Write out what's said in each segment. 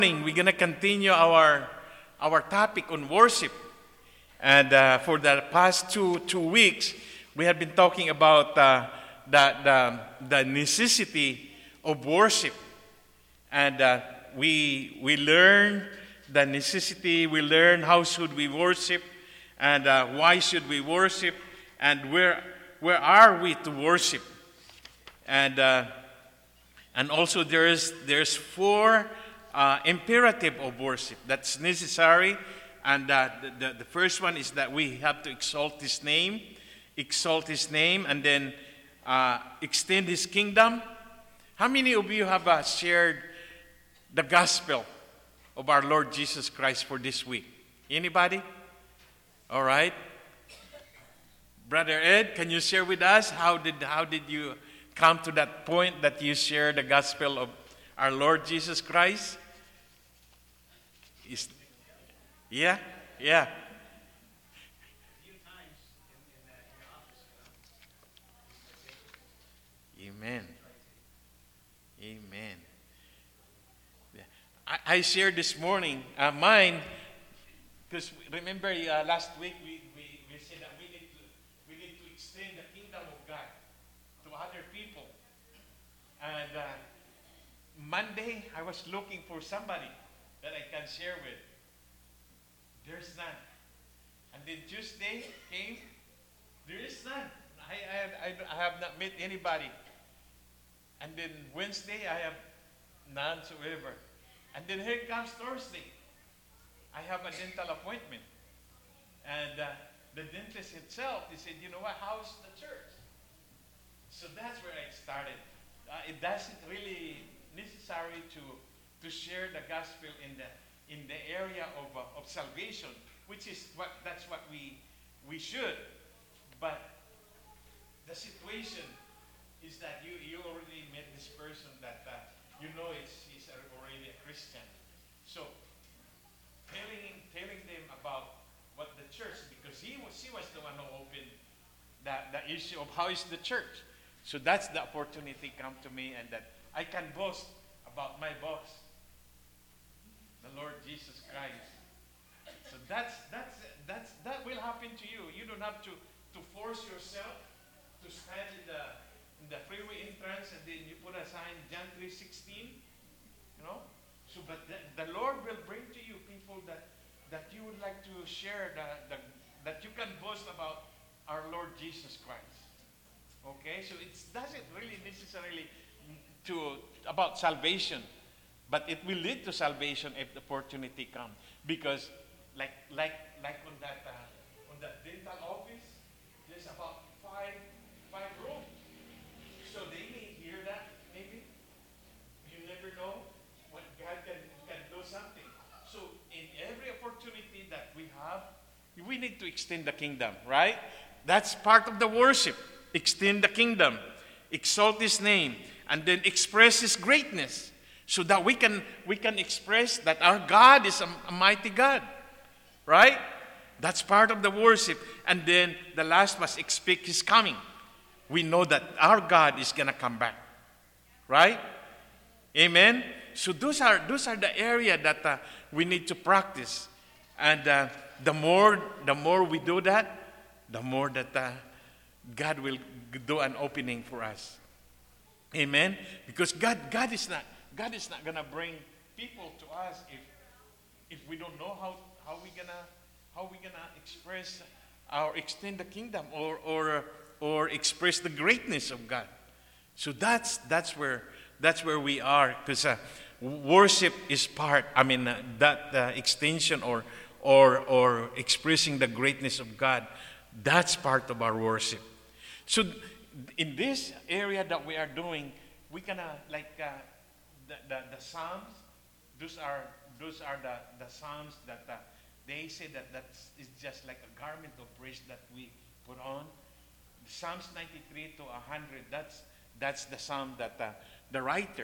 We're going to continue our topic on worship. And for the past two weeks, we have been talking about the necessity of worship. And we learn the necessity, we learn how should we worship, and why should we worship, and where are we to worship. And also there's four imperative of worship that's necessary. And the first one is that we have to exalt His name, and then extend His kingdom. How many of you have shared the gospel of our Lord Jesus Christ for this week? Anybody? All right. Brother Ed, can you share with us how did you come to that point that you share the gospel of our Lord Jesus Christ? Yeah. Amen. Yeah. I shared this morning mine, because remember last week we said that we need to extend the kingdom of God to other people. And Monday I was looking for somebody that I can share with. There's none. And then Tuesday came. There is none. I have not met anybody. And then Wednesday I have none whatsoever. And then here comes Thursday. I have a dental appointment. And the dentist himself, he said, you know what, how's the church? So that's where I started. It doesn't really necessary to share the gospel in the area of salvation, which is that's what we should. But the situation is that you already met this person that you know he's already a Christian. So telling them about what the church, because she was the one who opened the issue of how is the church. So that's the opportunity come to me, and that I can boast about my boss, the Lord Jesus Christ. So that will happen to you. You don't have to force yourself to stand in the freeway entrance and then you put a sign John 3:16. You know. So, but the Lord will bring to you people that you would like to share that you can boast about our Lord Jesus Christ. Okay, so it doesn't really necessarily about salvation, but it will lead to salvation if the opportunity comes. Because like on that dental office, there's about five rooms. So they may hear that, maybe. You never know what God can do something. So in every opportunity that we have, we need to extend the kingdom, right? That's part of the worship. Extend the kingdom, exalt His name, and then express His greatness, so that we can express that our God is a mighty God, right? That's part of the worship. And then the last was expect His coming. We know that our God is gonna come back, right? Amen. So those are the area that we need to practice, and the more we do that, the more that God will do an opening for us. Amen. Because God is not gonna bring people to us if we don't know how we gonna express or extend the kingdom or express the greatness of God. So that's where we are, because worship is part. I mean that extension or expressing the greatness of God. That's part of our worship. So in this area that we are doing, we gonna like the Psalms. Those are the Psalms that they say that is just like a garment of praise that we put on. Psalms 93 to 100. That's the Psalm that the writer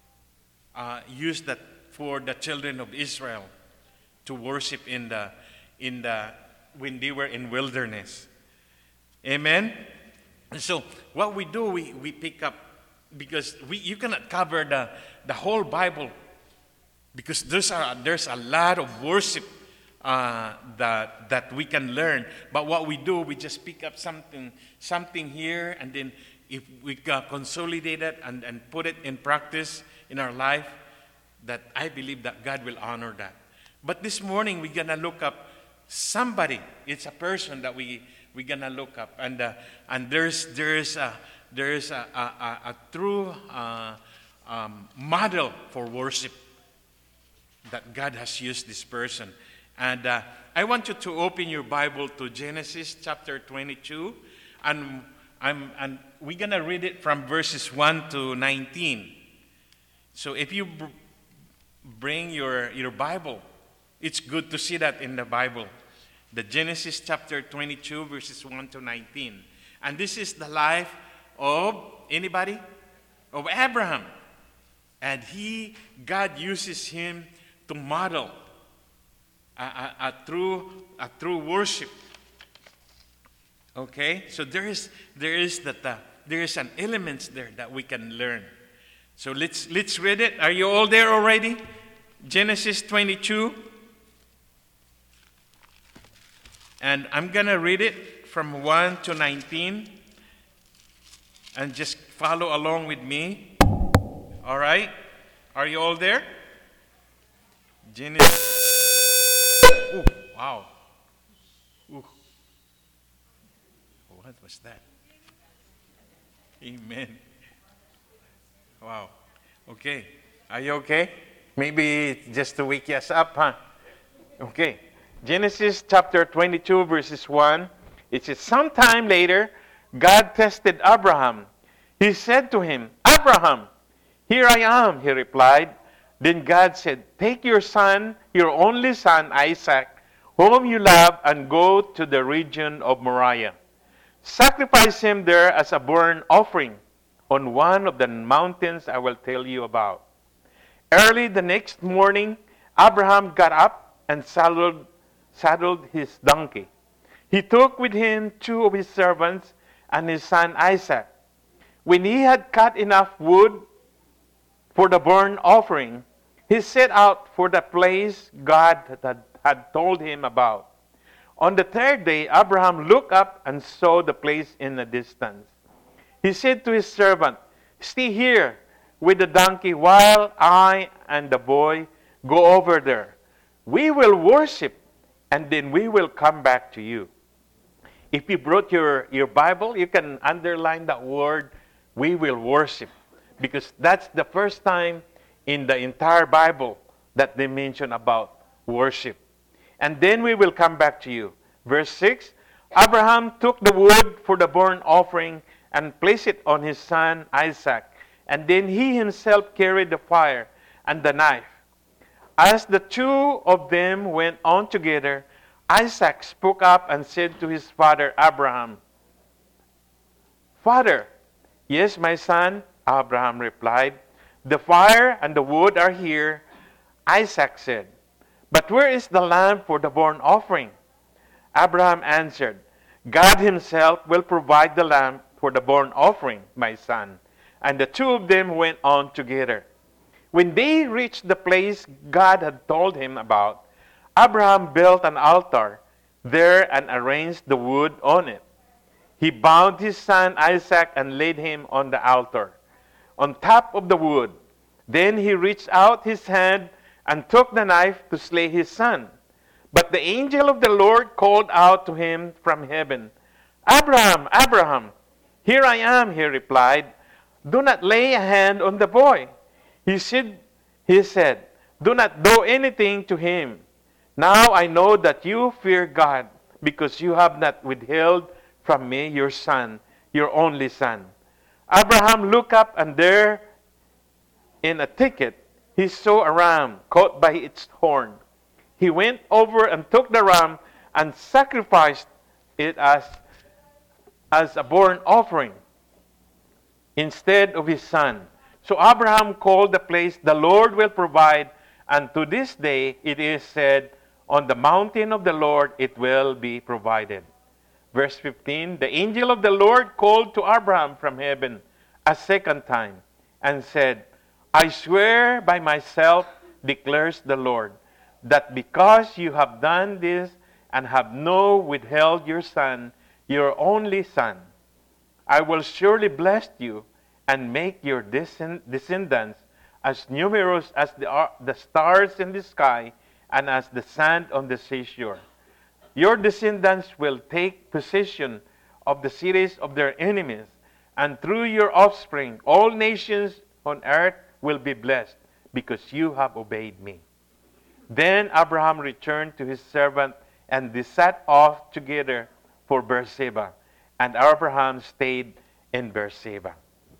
used that for the children of Israel to worship in the when they were in wilderness. Amen. And so what we do, we pick up, because you cannot cover the whole Bible Because there's a lot of worship that we can learn. But what we do, we just pick up something here, and then if we consolidate it and put it in practice in our life, that I believe that God will honor that. But this morning we're gonna look up somebody. It's a person that we're gonna look up, and there's a true model for worship that God has used this person. And I want you to open your Bible to Genesis chapter 22, and we're gonna read it from verses 1 to 19. So if you bring your Bible, it's good to see that in the Bible. The Genesis chapter 22, verses 1 to 19. And this is the life of anybody? Of Abraham. And God uses him to model a true worship. Okay? So there is an element there that we can learn. So let's read it. Are you all there already? Genesis 22. And I'm going to read it from 1 to 19. And just follow along with me. All right? Are you all there? Genesis. Oh, wow. Ooh. What was that? Amen. Wow. Okay. Are you okay? Maybe just to wake us up, huh? Okay. Genesis chapter 22, verses 1. It says, sometime later, God tested Abraham. He said to him, Abraham, here I am, he replied. Then God said, take your son, your only son, Isaac, whom you love, and go to the region of Moriah. Sacrifice him there as a burnt offering on one of the mountains I will tell you about. Early the next morning, Abraham got up and saddled his donkey. He took with him 2 of his servants and his son Isaac. When he had cut enough wood for the burnt offering, he set out for the place God had told him about. On the 3rd day, Abraham looked up and saw the place in the distance. He said to his servant, stay here with the donkey while I and the boy go over there. We will worship, and then we will come back to you. If you brought your Bible, you can underline that word, we will worship. Because that's the first time in the entire Bible that they mention about worship. And then we will come back to you. Verse 6, Abraham took the wood for the burnt offering and placed it on his son Isaac. And then he himself carried the fire and the knife. As the 2 of them went on together, Isaac spoke up and said to his father Abraham, Father. Yes, my son, Abraham replied. The fire and the wood are here, Isaac said. But where is the lamb for the burnt offering? Abraham answered, God himself will provide the lamb for the burnt offering, my son. And the 2 of them went on together. When they reached the place God had told him about, Abraham built an altar there and arranged the wood on it. He bound his son Isaac and laid him on the altar, on top of the wood. Then he reached out his hand and took the knife to slay his son. But the angel of the Lord called out to him from heaven, Abraham, Abraham, here I am, he replied. Do not lay a hand on the boy. He said, do not do anything to him. Now I know that you fear God, because you have not withheld from me your son, your only son. Abraham looked up, and there in a thicket he saw a ram caught by its horn. He went over and took the ram and sacrificed it as a burnt offering instead of his son. So Abraham called the place, the Lord will provide, and to this day it is said, on the mountain of the Lord it will be provided. Verse 15, the angel of the Lord called to Abraham from heaven a second time and said, I swear by myself, declares the Lord, that because you have done this and have not withheld your son, your only son, I will surely bless you and make your descendants as numerous as the stars in the sky and as the sand on the seashore. Your descendants will take possession of the cities of their enemies, and through your offspring, all nations on earth will be blessed, because you have obeyed me. Then Abraham returned to his servant, and they set off together for Beersheba. And Abraham stayed in Beersheba.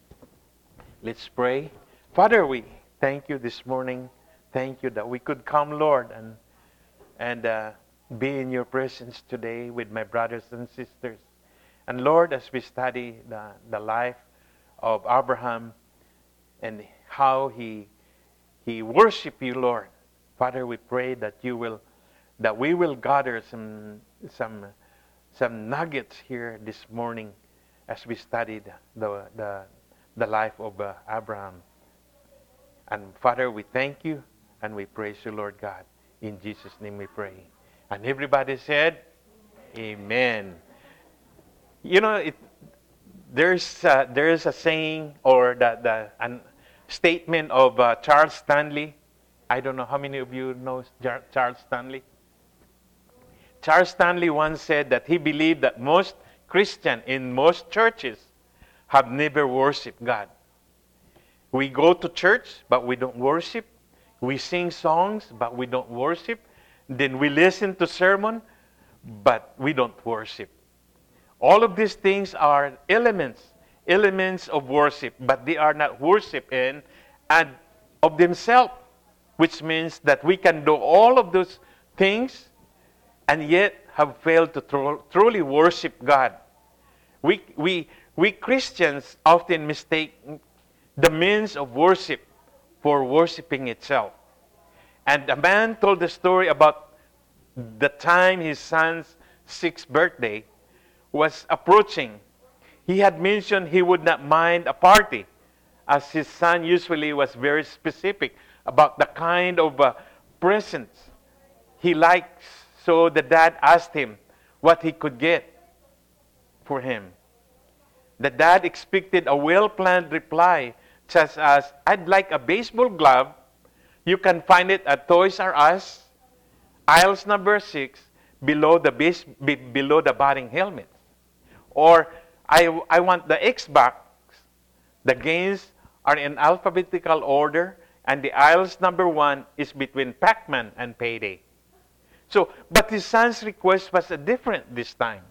Let's pray. Father, we thank you this morning. Thank you that we could come, Lord, and be in your presence today with my brothers and sisters. And Lord, as we study the life of Abraham and how he worshiped you, Lord, Father, we pray that we will gather some nuggets here this morning as we studied the life of Abraham. And Father, we thank you and we praise you, Lord God. In Jesus' name we pray. And everybody said, Amen. You know, there is a saying or a statement of Charles Stanley. I don't know how many of you know Charles Stanley. Charles Stanley once said that he believed that most Christians in most churches have never worshiped God. We go to church, but we don't worship. We sing songs, but we don't worship. Then we listen to sermon, but we don't worship. All of these things are elements of worship, but they are not worship in and of themselves, which means that we can do all of those things and yet have failed to truly worship God. We Christians often mistake the means of worship for worshiping itself. And a man told the story about the time his son's 6th birthday was approaching. He had mentioned he would not mind a party, as his son usually was very specific about the kind of presents he likes. So the dad asked him what he could get for him. The dad expected a well-planned reply, such as, I'd like a baseball glove. You can find it at Toys R Us, aisles number 6, below the batting helmet. Or, I want the Xbox. The games are in alphabetical order, and the aisles number 1 is between Pac-Man and Payday. But his son's request was different this time.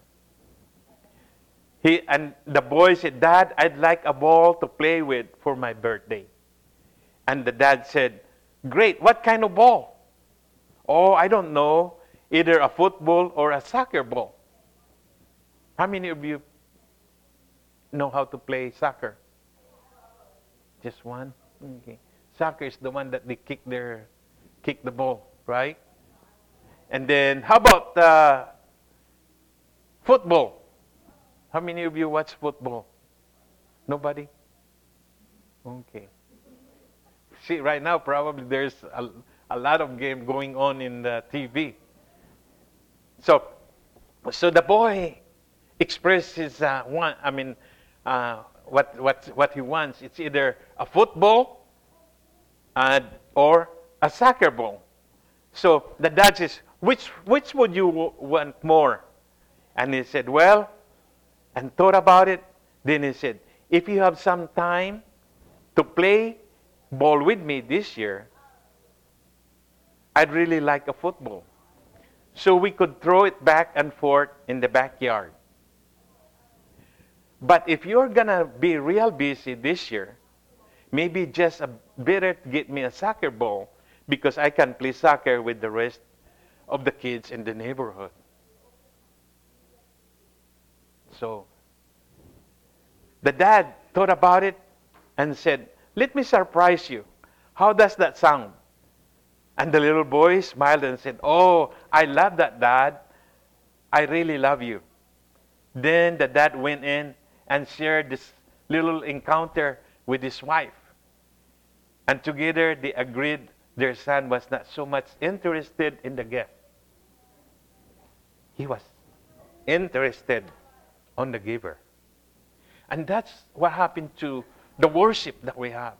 And the boy said, Dad, I'd like a ball to play with for my birthday. And the dad said, great, what kind of ball? Oh, I don't know, either a football or a soccer ball. How many of you know how to play soccer? Just one? Okay. Soccer is the one that they kick the ball, right? And then, how about football? How many of you watch football? Nobody? Okay. See, right now, probably there's a lot of game going on in the TV. So the boy expressed his what he wants. It's either a football or a soccer ball. So the dad says, which would you want more? And he said, well, and thought about it. Then he said, if you have some time to play ball with me this year, I'd really like a football. So we could throw it back and forth in the backyard. But if you're going to be real busy this year, maybe just better to get me a soccer ball, because I can play soccer with the rest of the kids in the neighborhood. So the dad thought about it and said, let me surprise you. How does that sound? And the little boy smiled and said, oh, I love that, Dad. I really love you. Then the dad went in and shared this little encounter with his wife. And together they agreed their son was not so much interested in the gift. He was interested on the giver. And that's what happened to the worship that we have.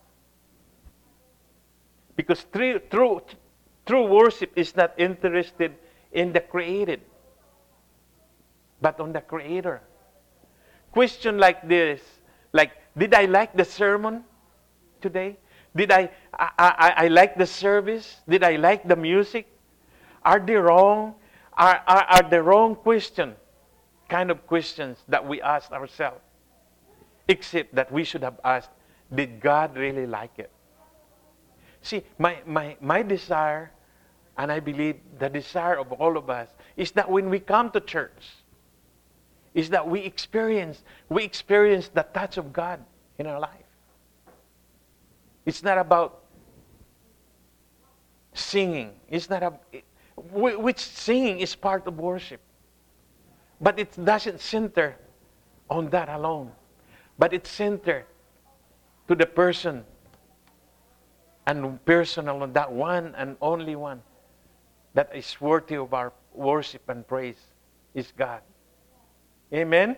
Because true worship is not interested in the created, but on the Creator. Question like this, like, did I like the sermon today? Did I like the service? Did I like the music? Are they wrong? Are the wrong question kind of questions that we ask ourselves? Except that we should have asked, did God really like it? See, my desire, and I believe the desire of all of us, is that when we come to church, is that we experience the touch of God in our life. It's not about singing. It's not which singing is part of worship. But it doesn't center on that alone. But it's centered to the person and personal on that one and only one that is worthy of our worship and praise is God. Amen?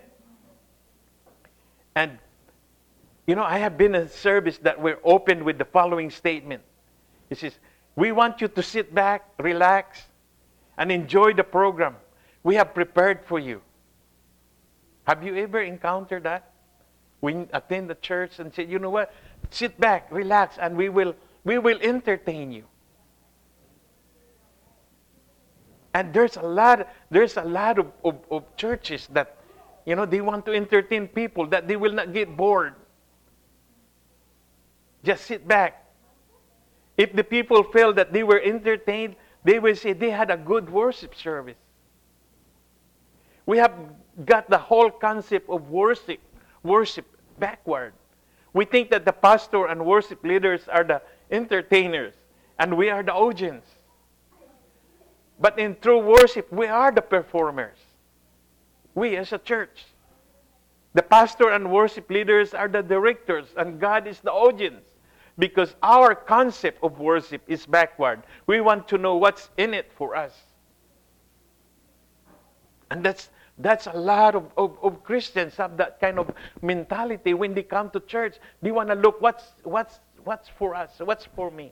And, I have been in a service that we're opened with the following statement. It says, we want you to sit back, relax, and enjoy the program we have prepared for you. Have you ever encountered that? We attend the church and say, you know what? Sit back, relax, and we will entertain you. And there's a lot of churches that, they want to entertain people that they will not get bored. Just sit back. If the people feel that they were entertained, they will say they had a good worship service. We have got the whole concept of worship backward. We think that the pastor and worship leaders are the entertainers and we are the audience. But in true worship, we are the performers. We as a church. The pastor and worship leaders are the directors and God is the audience. Because our concept of worship is backward. We want to know what's in it for us. And that's a lot of Christians have that kind of mentality when they come to church. They want to look what's for us, what's for me.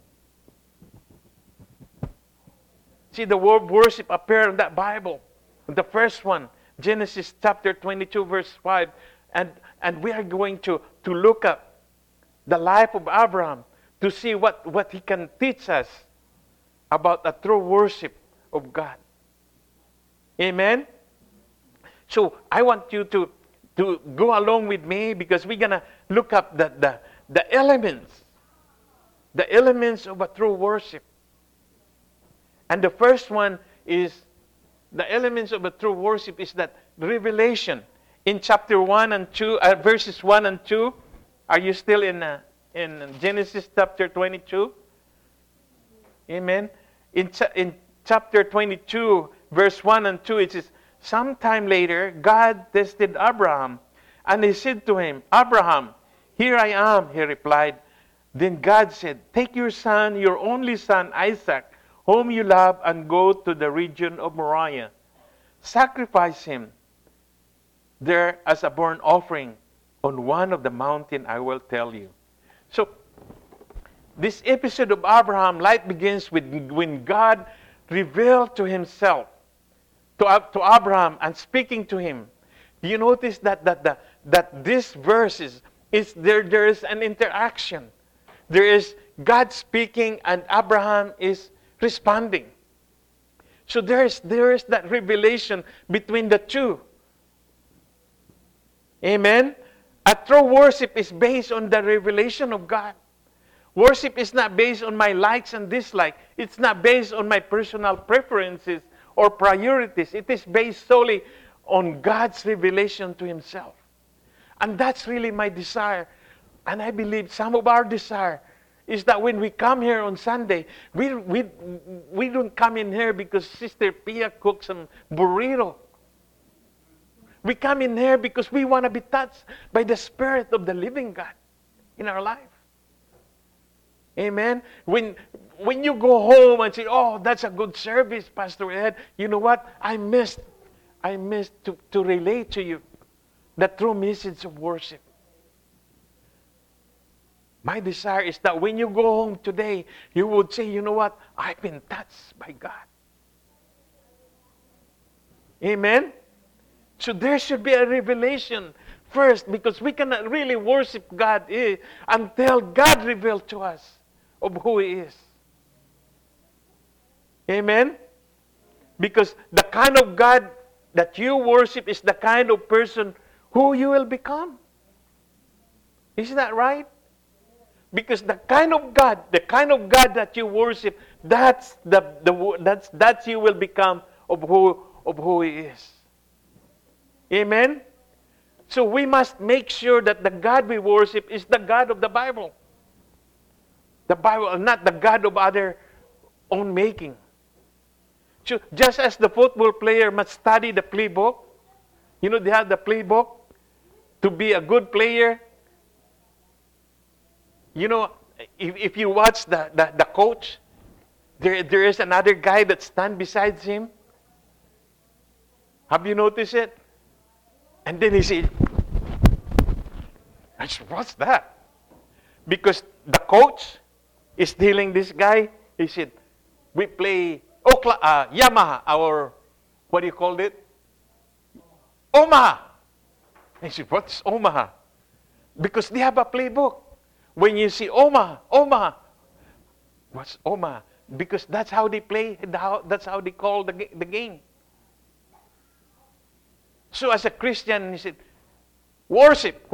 See, the word worship appeared in that Bible. The first one, Genesis chapter 22, verse 5. And we are going to look up the life of Abraham to see what he can teach us about a true worship of God. Amen? So I want you to go along with me because we're going to look up the elements of a true worship. And the first one is, the elements of a true worship is that revelation. In chapter 1 and 2, verses 1 and 2, are you still in Genesis chapter 22? Amen. In chapter 22, verse 1 and 2, it says, sometime later, God tested Abraham, and he said to him, Abraham, here I am, he replied. Then God said, take your son, your only son, Isaac, whom you love, and go to the region of Moriah. Sacrifice him there as a burnt offering on one of the mountain I will tell you. So, this episode of Abraham, life begins with when God revealed to himself, to Abraham, and speaking to him. Do you notice that this verses is there is an interaction. There is God speaking and Abraham is responding. So there is that revelation between the two. Amen? A true worship is based on the revelation of God. Worship is not based on my likes and dislikes. It's not based on my personal preferences or priorities. It is based solely on God's revelation to Himself. And that's really my desire. And I believe some of our desire is that when we come here on Sunday, we don't come in here because Sister Pia cooks some burrito. We come in here because we want to be touched by the Spirit of the living God in our life. Amen. When you go home and say, "Oh, that's a good service, Pastor Ed," you know what? I missed to relate to you the true message of worship. My desire is that when you go home today, you would say, "You know what? I've been touched by God." Amen. So there should be a revelation first, because we cannot really worship God until God reveals to us of who He is. Amen? Because the kind of God that you worship is the kind of person who you will become. Isn't that right? Because the kind of God that you worship, that's you will become of who He is. Amen? So we must make sure that the God we worship is the God of the Bible. The Bible, not the God of other own making. So just as the football player must study the playbook, you know, they have the playbook to be a good player. You know, if you watch the coach, there is another guy that stands beside him. Have you noticed it? And then he said, "What's that?" Because the coach is telling this guy, he said, "We play Yamaha, or what do you call it? Omaha." And he said, "What's Omaha?" Because they have a playbook. When you see Omaha, what's Omaha? Because that's how they play, that's how they call the game. So as a Christian, he said, worship.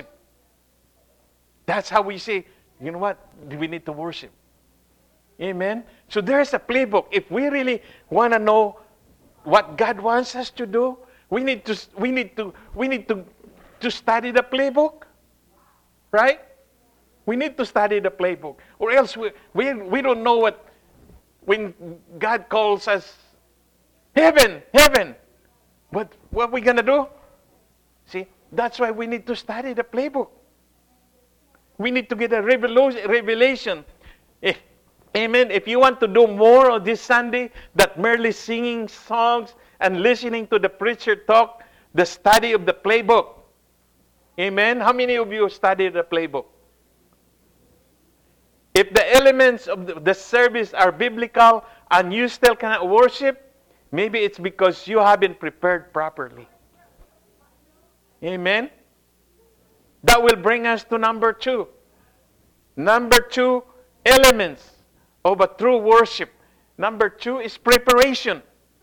That's how we say, you know what? We need to worship. Amen? So there's a playbook. If we really want to know what God wants us to do, we need to study the playbook. Right? We need to study the playbook. Or else we don't know when God calls us heaven. What are we going to do? See, that's why we need to study the playbook. We need to get a revelation. Amen. If you want to do more on this Sunday than merely singing songs and listening to the preacher talk, the study of the playbook. Amen. How many of you study the playbook? If the elements of the service are biblical and you still cannot worship, maybe it's because you haven't prepared properly. Amen? That will bring us to number 2. Number 2, elements of a true worship. Number 2 is preparation.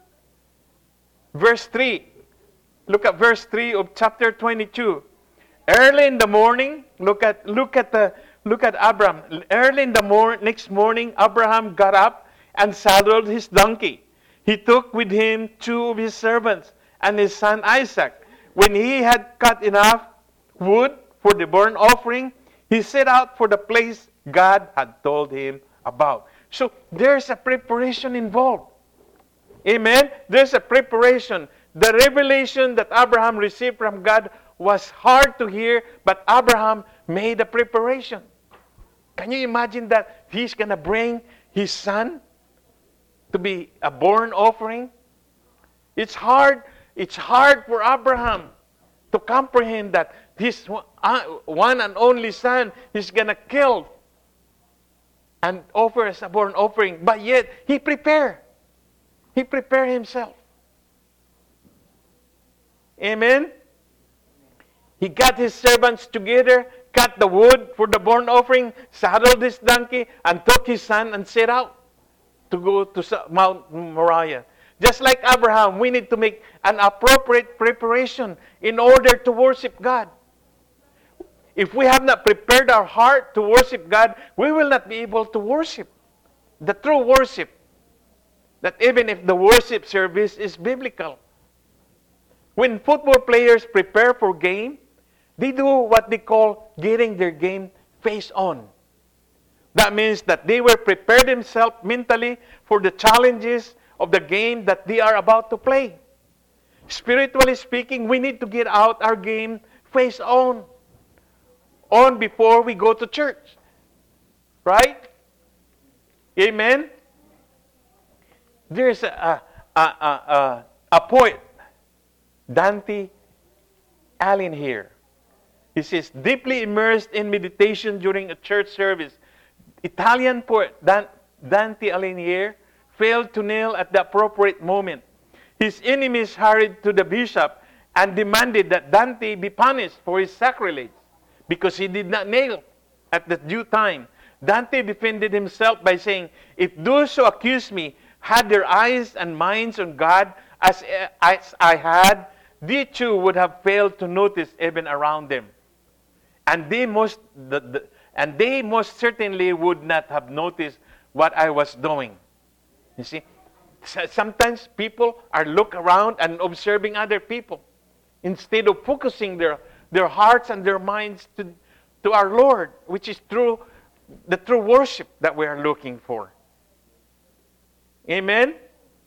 Verse 3. Look at verse 3 of chapter 22. Early in the morning, look at Abraham. Early in the next morning, Abraham got up and saddled his donkey. He took with him 2 of his servants and his son Isaac. When he had cut enough wood for the burnt offering, he set out for the place God had told him about. So there's a preparation involved. Amen? There's a preparation. The revelation that Abraham received from God was hard to hear, but Abraham made a preparation. Can you imagine that he's going to bring his son to be a burnt offering? It's hard for Abraham to comprehend that his one and only son is going to kill and offer as a burnt offering. But yet, he prepared. He prepared himself. Amen? He got his servants together, cut the wood for the burnt offering, saddled his donkey, and took his son and set out to go to Mount Moriah. Just like Abraham, we need to make an appropriate preparation in order to worship God. If we have not prepared our heart to worship God, we will not be able to worship. The true worship. That even if the worship service is biblical. When football players prepare for game, they do what they call getting their game face on. That means that they will prepare themselves mentally for the challenges of the game that they are about to play. Spiritually speaking, we need to get out our game face on before we go to church. Right? Amen? There's a poet, Dante Alighieri. He says, deeply immersed in meditation during a church service, Italian poet Dante Alighieri failed to kneel at the appropriate moment. His enemies hurried to the bishop and demanded that Dante be punished for his sacrilege because he did not kneel at the due time. Dante defended himself by saying, if those who accuse me had their eyes and minds on God as I had, they too would have failed to notice even around them. And they most certainly would not have noticed what I was doing. You see, sometimes people are looking around and observing other people instead of focusing their hearts and their minds to our Lord, which is the true worship that we are looking for. Amen?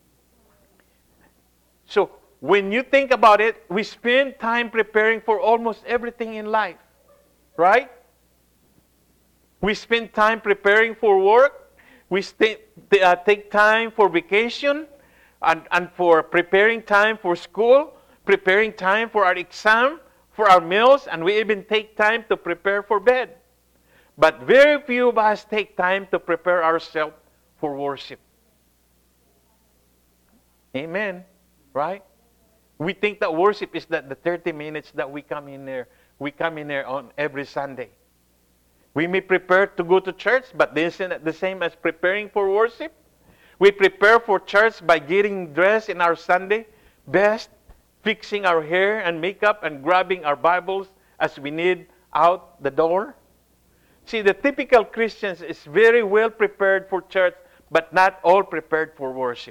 So, when you think about it, we spend time preparing for almost everything in life. Right? We spend time preparing for work. We take time for vacation and for preparing time for school, preparing time for our exam, for our meals, and we even take time to prepare for bed. But very few of us take time to prepare ourselves for worship. Amen. Right? We think that worship is that the 30 minutes that we come in there. We come in there on every Sunday. We may prepare to go to church, but this isn't the same as preparing for worship. We prepare for church by getting dressed in our Sunday best, fixing our hair and makeup, and grabbing our Bibles as we need out the door. See, the typical Christian is very well prepared for church, but not all prepared for worship.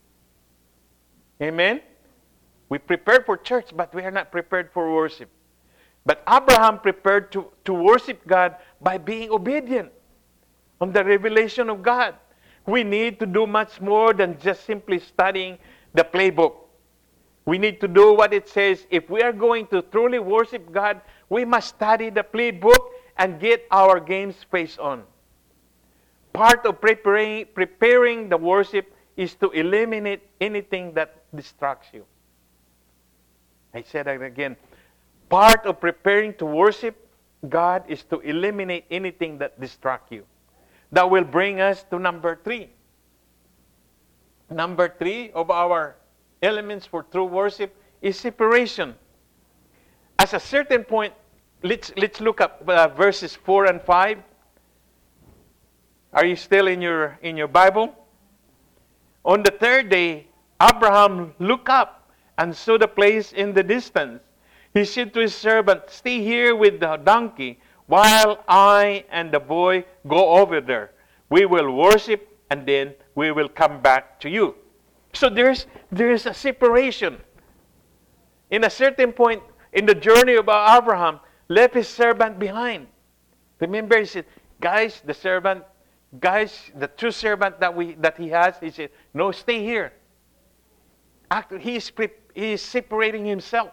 Amen? We prepared for church, but we are not prepared for worship. But Abraham prepared to worship God by being obedient on the revelation of God. We need to do much more than just simply studying the playbook. We need to do what it says. If we are going to truly worship God, we must study the playbook and get our games face on. Part of preparing the worship is to eliminate anything that distracts you. I said that again. Part of preparing to worship God is to eliminate anything that distracts you. That will bring us to number 3. Number 3 of our elements for true worship is separation. At a certain point, let's look up verses 4 and 5. Are you still in your Bible? On the third day, Abraham looked up and saw the place in the distance. He said to his servant, stay here with the donkey while I and the boy go over there. We will worship and then we will come back to you. So there's a separation. In a certain point in the journey of Abraham, left his servant behind. Remember, he said, the true servant that he has, he said, no, stay here. Actually, he is separating himself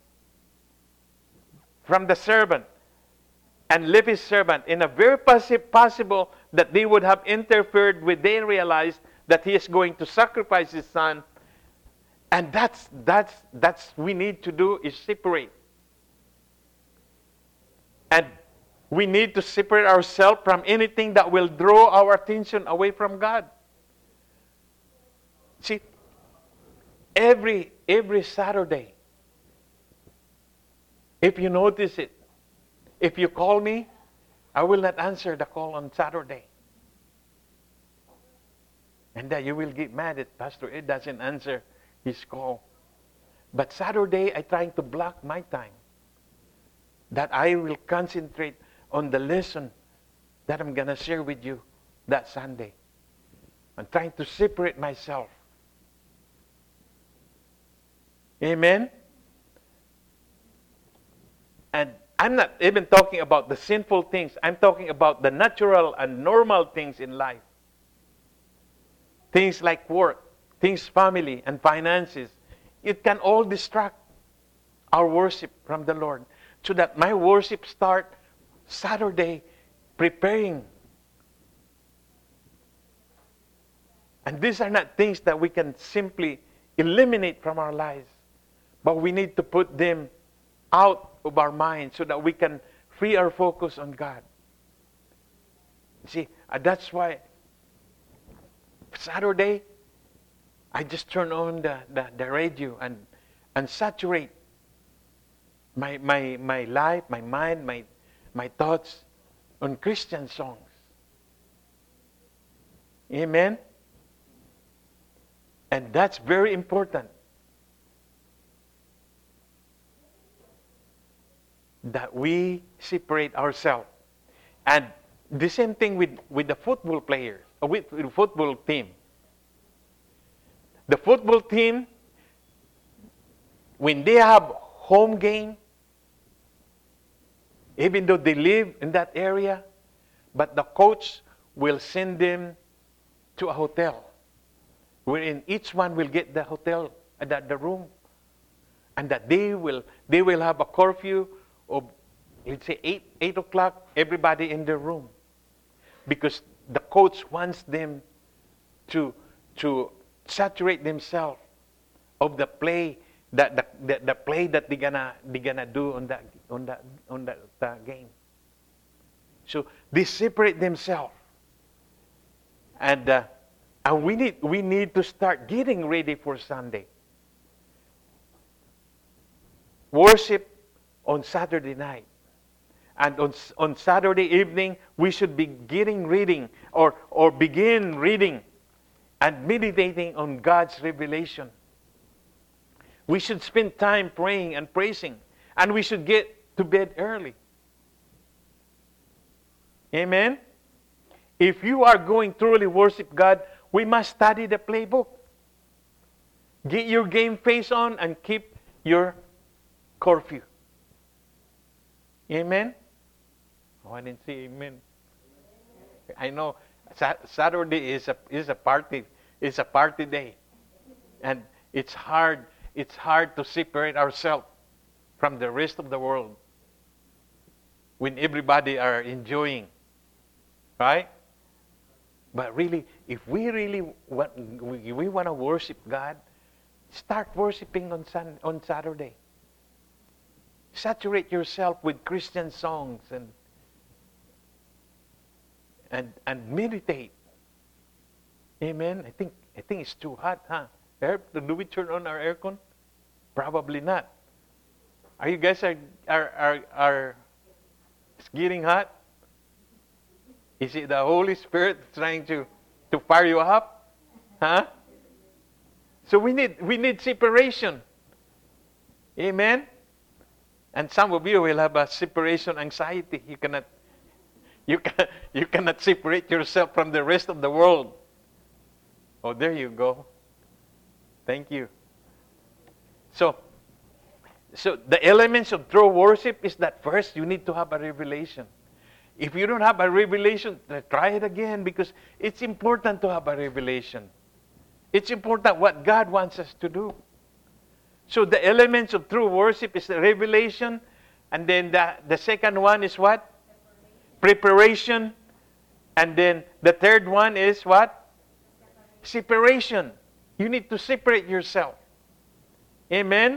from the servant and left his servant. In a very possible that they would have interfered when they realized that he is going to sacrifice his son. And that's we need to do is separate. And we need to separate ourselves from anything that will draw our attention away from God. See, every Saturday, if you notice it, if you call me, I will not answer the call on Saturday. And that you will get mad at Pastor Ed doesn't answer his call. But Saturday, I'm trying to block my time. That I will concentrate on the lesson that I'm going to share with you that Sunday. I'm trying to separate myself. Amen? And I'm not even talking about the sinful things. I'm talking about the natural and normal things in life. Things like work, things family and finances. It can all distract our worship from the Lord. So that my worship start Saturday preparing And these are not things that we can simply eliminate from our lives. But we need to put them out of our minds so that we can free our focus on God. See, that's why Saturday, I just turn on the radio and saturate my life, my mind, my thoughts on Christian songs. Amen? And that's very important. That we separate ourselves. And the same thing with the football players, or with the football team. The football team, when they have home game, even though they live in that area, but the coach will send them to a hotel, wherein each one will get the hotel, the room, and that they will have a curfew of, let's say, 8 o'clock, everybody in their room, because the coach wants them to saturate themselves of the play the play that they're gonna do on that game. So they separate themselves, and we need to start getting ready for Sunday. Worship on Saturday night, and on Saturday evening we should be reading or begin reading and meditating on God's revelation. We should spend time praying and praising, and we should get to bed early. Amen? If you are going to truly worship God, we must study the playbook. Get your game face on and keep your curfew. Amen? Oh, I didn't say amen. I know Saturday is a party. It's a party day, and it's hard to separate ourselves from the rest of the world when everybody are enjoying, right? But really, if we really want to worship God, start worshiping on Saturday. Saturate yourself with Christian songs and meditate. Amen. I think it's too hot, huh? Do we turn on our aircon? Probably not. Are you guys are it's getting hot? Is it the Holy Spirit trying to fire you up? Huh? So we need separation. Amen. And some of you will have a separation anxiety. You cannot separate yourself from the rest of the world. Oh, there you go. Thank you. So the elements of true worship is that first you need to have a revelation. If you don't have a revelation, try it again, because it's important to have a revelation. It's important what God wants us to do. So the elements of true worship is the revelation, and then the second one is what? Preparation. And then the third one is what? Separation. You need to separate yourself. Amen?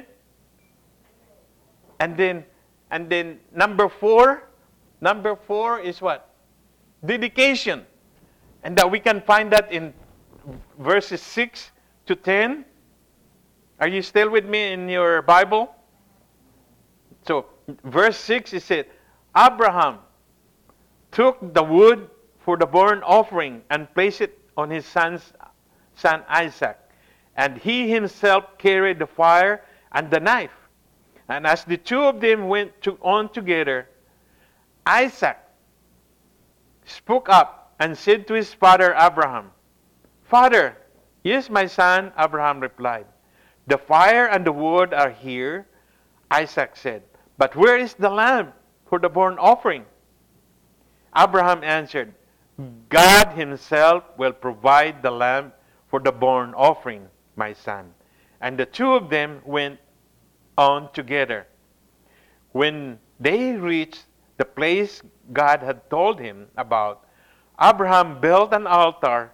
And then number four is what? Dedication. And that we can find that in verses 6 to 10. Are you still with me in your Bible? So, verse 6, it said, Abraham took the wood for the burnt offering and placed it on his son Isaac. And he himself carried the fire and the knife. And as the two of them went on together, Isaac spoke up and said to his father Abraham, Father, yes, my son, Abraham replied. The fire and the wood are here, Isaac said. But where is the lamb for the burnt offering? Abraham answered, God himself will provide the lamb for the burnt offering, my son. And the two of them went on together. When they reached the place God had told him about, Abraham built an altar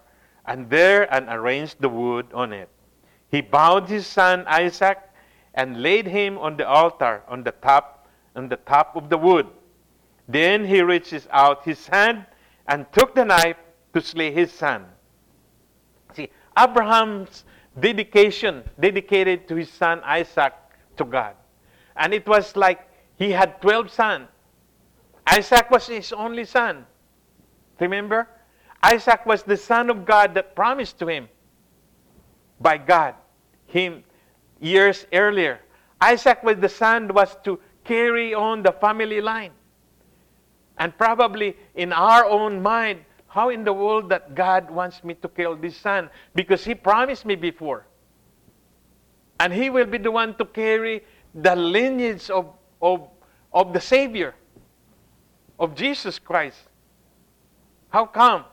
and there and arranged the wood on it. He bound his son Isaac and laid him on the altar on the top of the wood. Then he reaches out his hand and took the knife to slay his son. See, Abraham's dedicated to his son Isaac to God. And it was like he had 12 sons. Isaac was his only son. Remember? Isaac was the son of God that promised to him by God, him years earlier. Isaac was the son that was to carry on the family line. And probably in our own mind, how in the world that God wants me to kill this son? Because he promised me before. And he will be the one to carry the lineage of the Savior, of Jesus Christ. How come?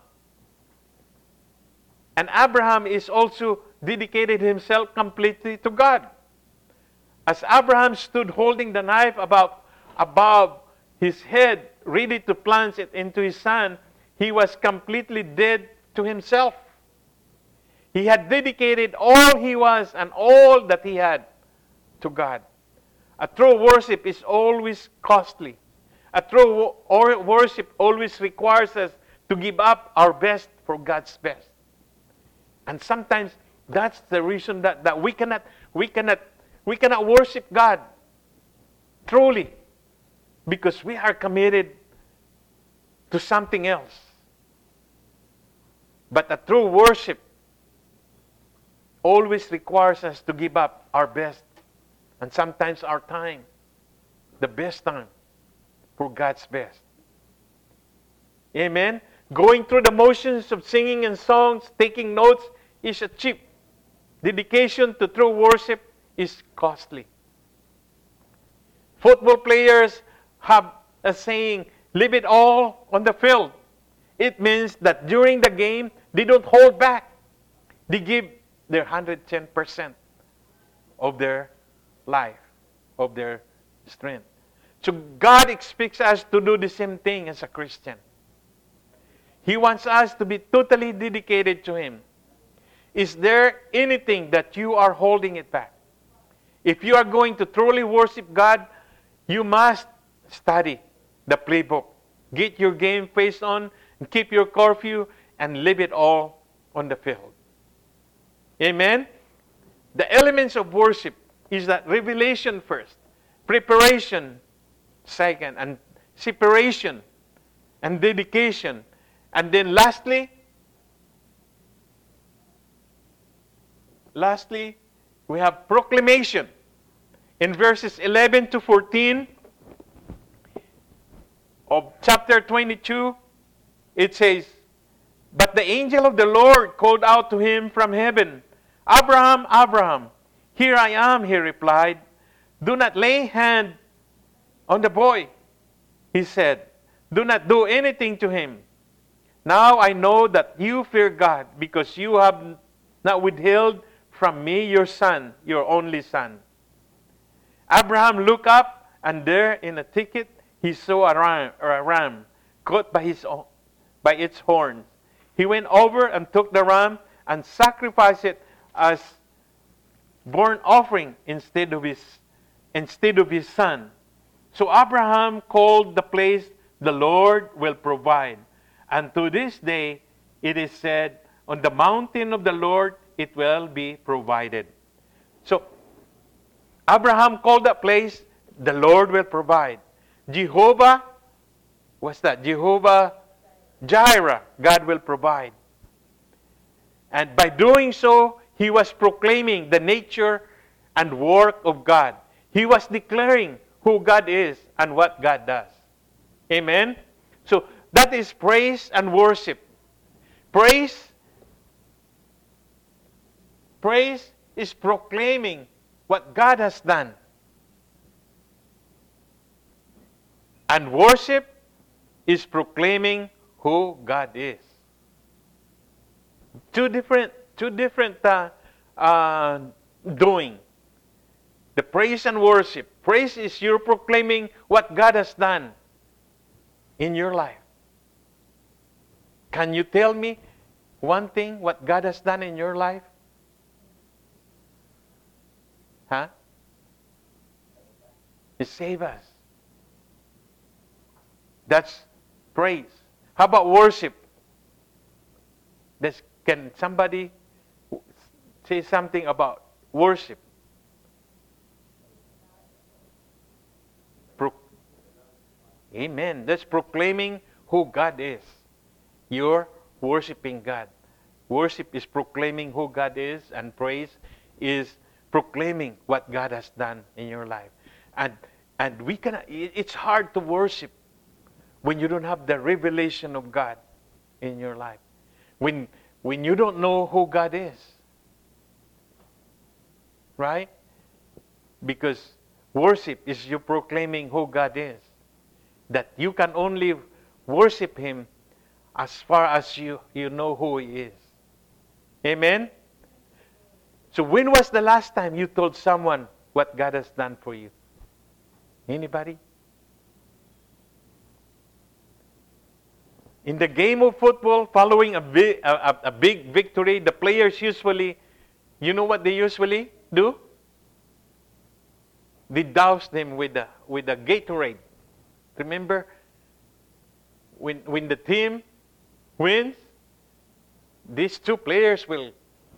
And Abraham is also dedicated himself completely to God. As Abraham stood holding the knife above his head, ready to plunge it into his son, he was completely dead to himself. He had dedicated all he was and all that he had to God. A true worship is always costly. A true worship always requires us to give up our best for God's best. And sometimes that's the reason that we cannot worship God truly, because we are committed to something else. But a true worship always requires us to give up our best, and sometimes our time, the best time, for God's best. Amen? Going through the motions of singing and songs, taking notes, is a cheap. Dedication to true worship is costly. Football players have a saying, leave it all on the field. It means that during the game, they don't hold back. They give their 110% of their life, of their strength. So God expects us to do the same thing as a Christian. He wants us to be totally dedicated to Him. Is there anything that you are holding it back? If you are going to truly worship God, you must study the playbook. Get your game face on, and keep your curfew, and leave it all on the field. Amen? The elements of worship is that revelation first, preparation second, and separation and dedication. And then lastly, we have proclamation. In verses 11 to 14 of chapter 22, it says, "But the angel of the Lord called out to him from heaven, 'Abraham, Abraham.' 'Here I am,' he replied. 'Do not lay hand on the boy,' he said. 'Do not do anything to him. Now I know that you fear God, because you have not withheld from me your son, your only son.' Abraham looked up, and there in a thicket he saw a ram caught by its horns. He went over and took the ram and sacrificed it as burnt offering instead of his son. So Abraham called the place, 'The Lord will provide.' And to this day it is said, 'On the mountain of the Lord it will be provided.'" So Abraham called that place, "The Lord will provide." Jehovah, what's that? Jehovah Jireh, God will provide. And by doing so, he was proclaiming the nature and work of God. He was declaring who God is and what God does. Amen? So that is praise and worship. Praise is proclaiming what God has done. And worship is proclaiming who God is. Two different doing. The praise and worship. Praise is you're proclaiming what God has done in your life. Can you tell me one thing what God has done in your life? Huh? He saved us. That's praise. How about worship? Can somebody say something about worship? Amen. That's proclaiming who God is. You're worshiping God. Worship is proclaiming who God is, and praise is proclaiming what God has done in your life. And we cannot. It's hard to worship when you don't have the revelation of God in your life. When you don't know who God is. Right? Because worship is you proclaiming who God is. That you can only worship Him as far as you know who He is. Amen? So when was the last time you told someone what God has done for you? Anybody? In the game of football, following a big victory, the players usually, you know what they usually do? They douse them with a Gatorade. Remember, when the team wins, these two players will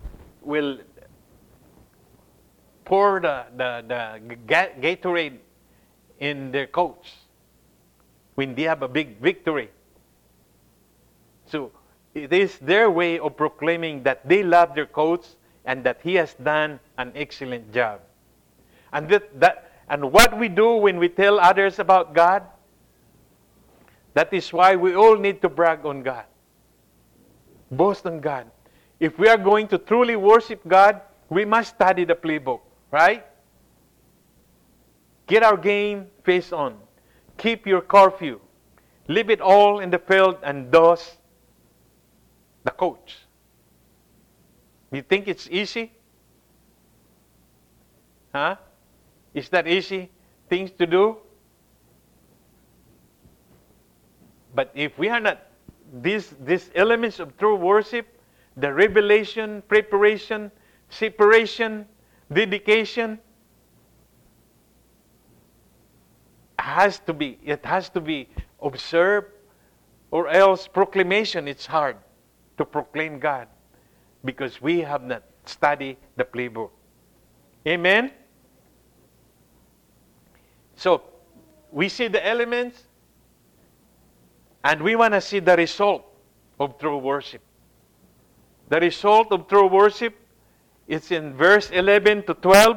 pour the Gatorade in their coach when they have a big victory. So it is their way of proclaiming that they love their coach and that he has done an excellent job. And and what we do when we tell others about God, that is why we all need to brag on God. Boast on God. If we are going to truly worship God, we must study the playbook, right? Get our game face on. Keep your curfew. Leave it all in the field and dose the coach. You think it's easy? Huh? Is that easy things to do? But if we are not, these elements of true worship, the revelation, preparation, separation, dedication, it has to be observed, or else proclamation, it's hard to proclaim God because we have not studied the playbook. Amen? So, we see the elements, and we want to see the result of true worship. The result of true worship is in verse 11 to 12.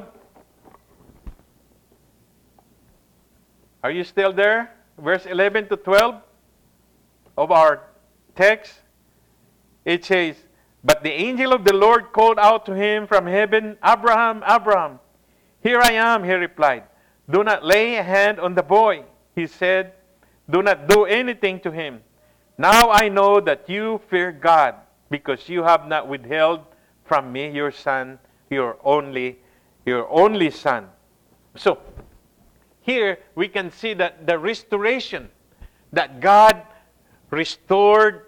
Are you still there? Verse 11 to 12 of our text. It says, "But the angel of the Lord called out to him from heaven, 'Abraham, Abraham.' 'Here I am,' he replied. 'Do not lay a hand on the boy,' he said. 'Do not do anything to him. Now I know that you fear God, because you have not withheld from me your son, your only son.'" So, here we can see that the restoration, that God restored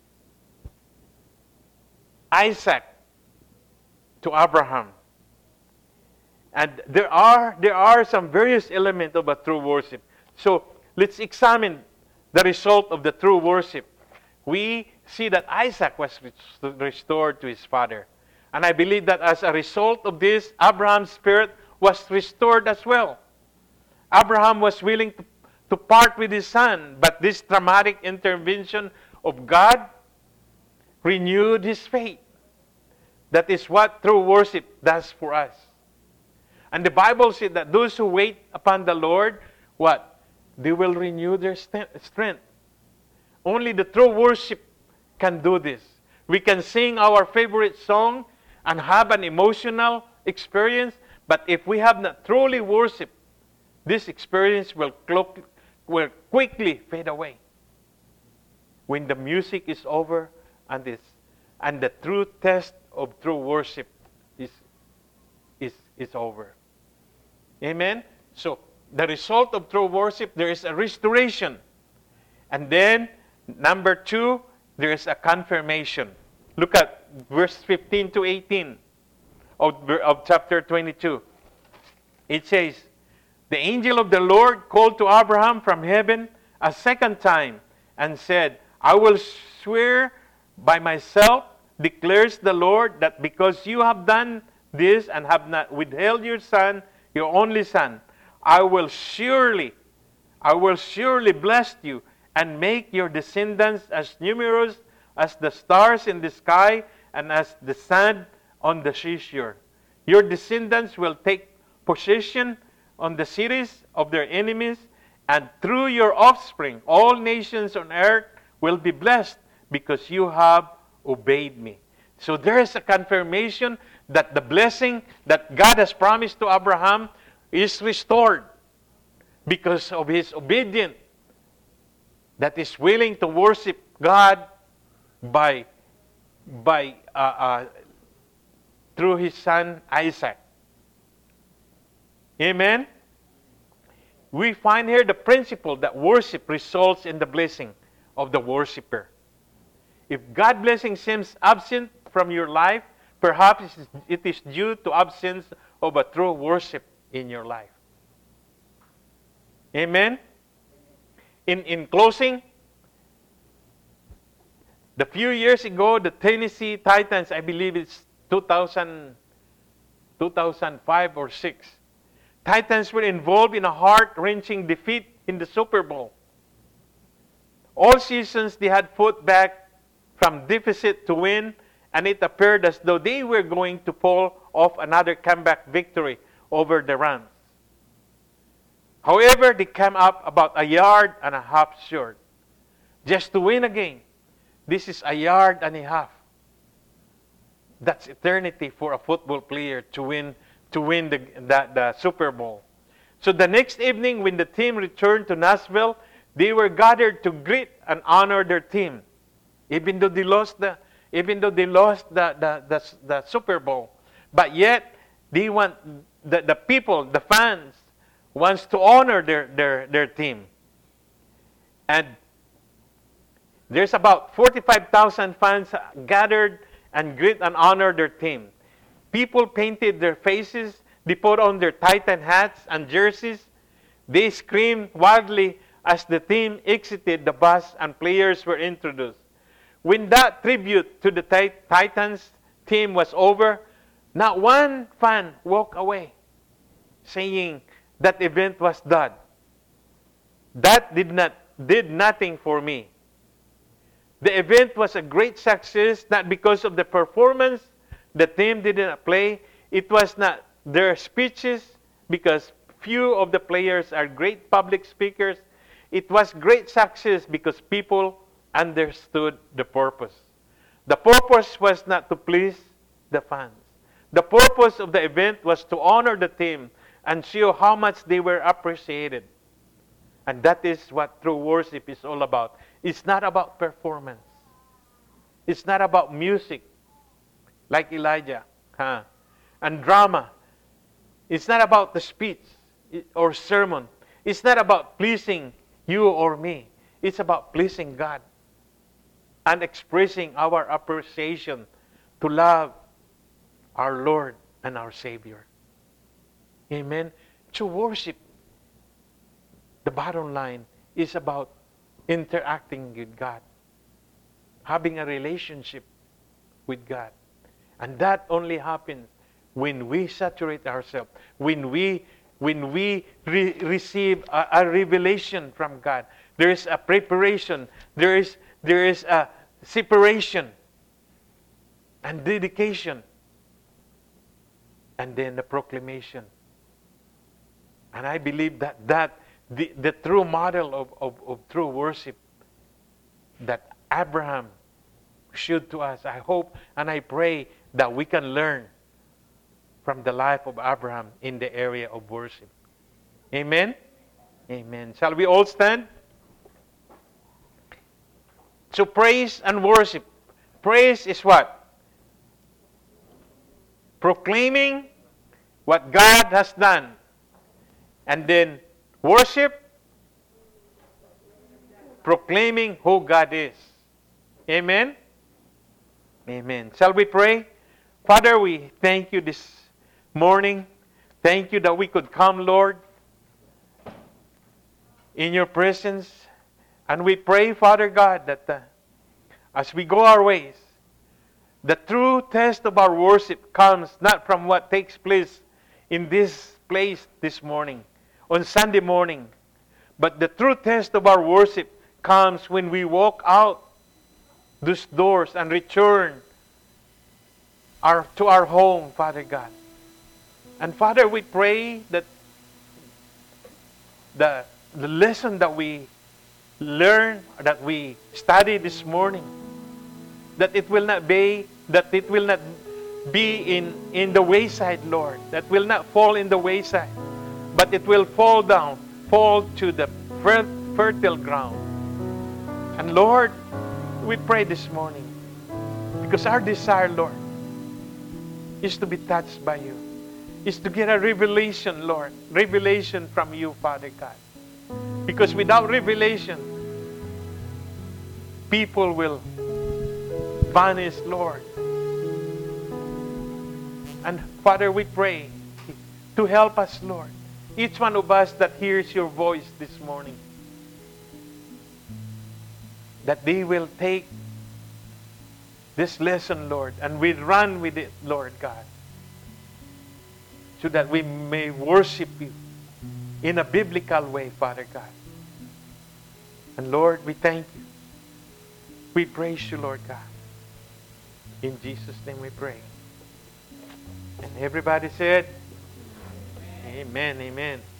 Isaac to Abraham. And there are some various elements of a true worship. So let's examine the result of the true worship. We see that Isaac was restored to his father. And I believe that as a result of this, Abraham's spirit was restored as well. Abraham was willing to part with his son, but this dramatic intervention of God renewed his faith. That is what true worship does for us. And the Bible said that those who wait upon the Lord, what? They will renew their strength. Only the true worship can do this. We can sing our favorite song and have an emotional experience, but if we have not truly worshiped, this experience will quickly fade away. When the music is over and the true test of true worship is over. Amen? So, the result of true worship, there is a restoration. And then, number 2, there is a confirmation. Look at verse 15 to 18 of chapter 22. It says, the angel of the Lord called to Abraham from heaven a second time and said, I will swear by myself, declares the Lord, that because you have done this and have not withheld your son, your only son, I will surely bless you and make your descendants as numerous as the stars in the sky and as the sand on the seashore. Your descendants will take possession on the cities of their enemies, and through your offspring all nations on earth will be blessed because you have obeyed me. So there is a confirmation that the blessing that God has promised to Abraham is restored because of his obedience, that is willing to worship God by through his son Isaac. Amen? We find here the principle that worship results in the blessing of the worshiper. If God's blessing seems absent from your life, perhaps it is due to absence of a true worship in your life. Amen? In closing, the few years ago, the Tennessee Titans, I believe it's 2005 or 6, Titans were involved in a heart-wrenching defeat in the Super Bowl. All seasons they had fought back from deficit to win, and it appeared as though they were going to pull off another comeback victory over the Rams. However, they came up about 1.5 yards short. Just to win a game, this is 1.5 yards. That's eternity for a football player to win the Super Bowl. So the next evening, when the team returned to Nashville, they were gathered to greet and honor their team, even though they lost the Super Bowl. But yet, they want the people, the fans, wants to honor their team. And there's about 45,000 fans gathered and greet and honor their team. People painted their faces. They put on their Titan hats and jerseys. They screamed wildly as the team exited the bus and players were introduced. When that tribute to the Titans team was over, not one fan walked away saying that event was done. That did nothing for me. The event was a great success, not because of the performance. The team didn't play. It was not their speeches, because few of the players are great public speakers. It was great success because people understood the purpose. The purpose was not to please the fans. The purpose of the event was to honor the team and show how much they were appreciated. And that is what true worship is all about. It's not about performance. It's not about music, like Elijah, and drama. It's not about the speech or sermon. It's not about pleasing you or me. It's about pleasing God and expressing our appreciation to love our Lord and our Savior. Amen. To worship, the bottom line is about interacting with God, having a relationship with God. And that only happens when we saturate ourselves, when we receive a revelation from God. There is a preparation, there is a separation and dedication, and then the proclamation. And I believe that the true model of true worship that Abraham showed to us, I hope and I pray that we can learn from the life of Abraham in the area of worship. Amen? Amen. Shall we all stand? So praise and worship. Praise is what? Proclaiming what God has done. And then worship, proclaiming who God is. Amen? Amen. Shall we pray? Father, we thank you this morning. Thank you that we could come, Lord, in your presence. And we pray, Father God, that as we go our ways, the true test of our worship comes not from what takes place in this place this morning, on Sunday morning, but the true test of our worship comes when we walk out those doors and return to our home, Father God. And Father, we pray that the lesson that we learn, that we study this morning, that it will not be in the wayside, Lord. That will not fall in the wayside, but it will fall to the fertile ground. And Lord, we pray this morning, because our desire, Lord, is to be touched by you, is to get a revelation, Lord, revelation from you, Father God. Because without revelation, people will vanish, Lord. And Father, we pray to help us, Lord. Each one of us that hears your voice this morning, that they will take this lesson, Lord, and we run with it, Lord God, so that we may worship you in a biblical way, Father God. And Lord, we thank you. We praise you, Lord God. In Jesus' name we pray. And everybody said, Amen, amen.